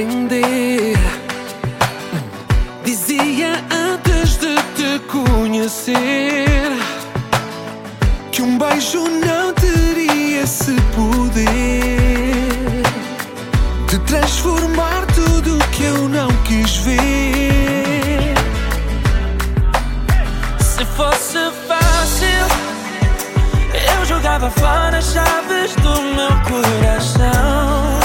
aprender. Dizia antes de te conhecer que um beijo não teria esse poder de transformar tudo que eu não quis ver. Se fosse fácil, eu jogava fora as chaves do meu coração.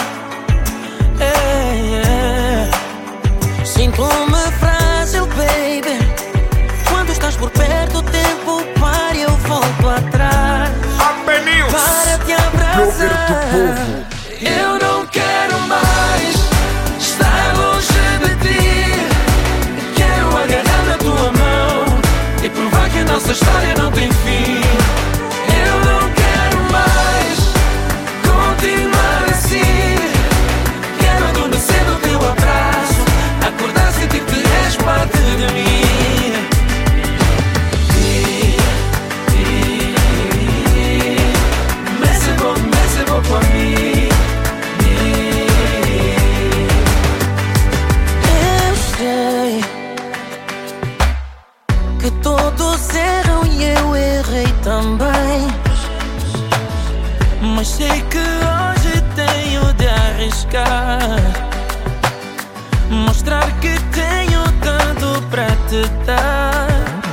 Sinto-me frágil, baby. Quando estás por perto, o tempo para e eu volto atrás para te abraçar. Eu não quero mais estar longe de ti. Quero agarrar na tua mão e provar que a nossa história não tem fim. Eu não quero mais continuar assim. Quero adormecer no teu abraço, acordar, sentir que és parte de mim. Mais c'est beau pour mim. Eu sei que todos erram e eu errei também, mas sei que hoje tenho de arriscar, mostrar que tenho tanto pra te dar.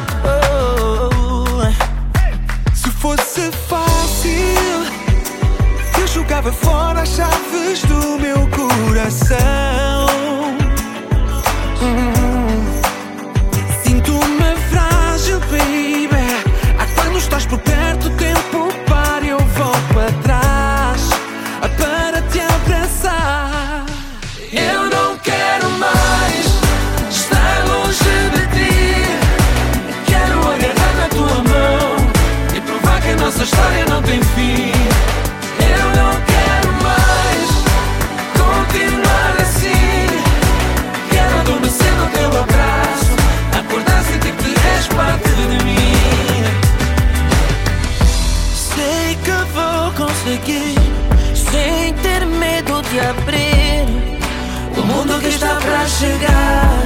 Se fosse fácil, eu jogava fora as chaves do meu coração. Sinto-me frágil, baby. Quando estás por perto, o tempo para e eu volto para trás para te abraçar. Eu não quero mais estar longe de ti. Quero agarrar na tua mão e provar que a nossa história não tem fim. Eu não quero mais continuar assim. Quero adormecer no teu abraço, acordar, sentir que és parte de mim. Sei que vou conseguir, sem ter medo de abrir o mundo que está pra chegar.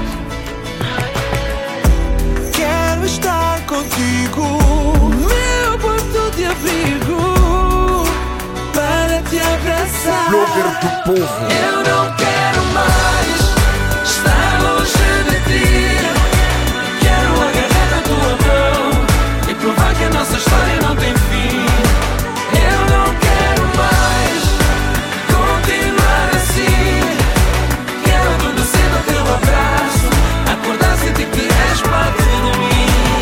Quero estar contigo, meu porto de abrigo, para te abraçar. Eu não quero mais estar longe de ti. Quero agarrar na tua mão e provar que a nossa história não tem fim. Eu não quero mais continuar assim. Quero adormecer no teu abraço, acordar, sentir que és parte de mim.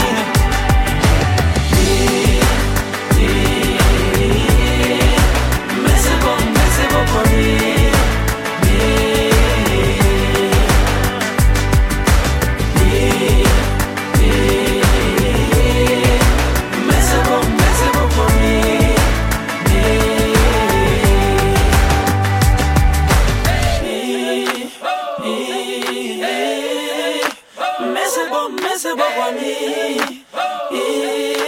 Mais c'est beau pour mim. Mais c'est beau pour mim.